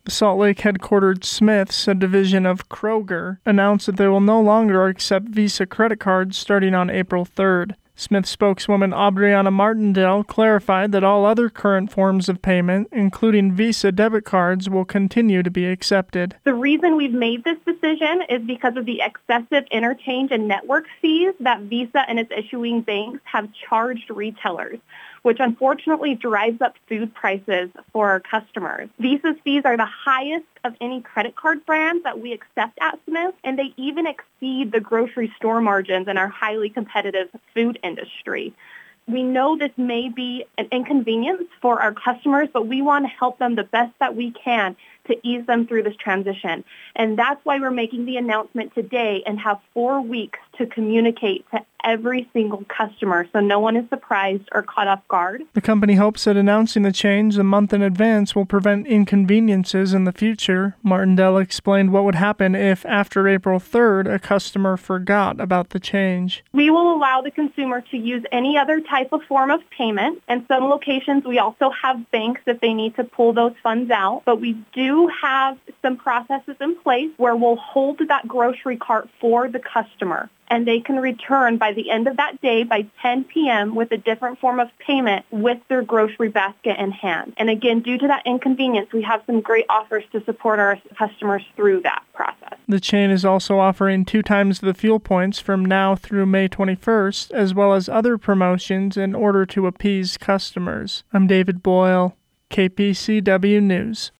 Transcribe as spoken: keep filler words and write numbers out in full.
Salt Lake headquartered Smith's, a division of Kroger, announced that they will no longer accept Visa credit cards starting on April third. Smith spokeswoman Aubriana Martindale clarified that all other current forms of payment, including Visa debit cards, will continue to be accepted. The reason we've made this decision is because of the excessive interchange and network fees that Visa and its issuing banks have charged retailers, which unfortunately drives up food prices for our customers. Visa's fees are the highest of any credit card brands that we accept at Smith, and they even exceed the grocery store margins in our highly competitive food industry. We know this may be an inconvenience for our customers, but we want to help them the best that we can to ease them through this transition. And that's why we're making the announcement today and have four weeks to communicate to every single customer so no one is surprised or caught off guard. The company hopes that announcing the change a month in advance will prevent inconveniences in the future. Martindale explained what would happen if, after April third, a customer forgot about the change. We will allow the consumer to use any other type of form of payment. In some locations, we also have banks if they need to pull those funds out. But we do have some processes in place where we'll hold that grocery cart for the customer, and they can return by the end of that day by ten p.m. with a different form of payment with their grocery basket in hand. And again, due to that inconvenience, we have some great offers to support our customers through that process. The chain is also offering two times the fuel points from now through May twenty-first, as well as other promotions in order to appease customers. I'm David Boyle, K P C W News.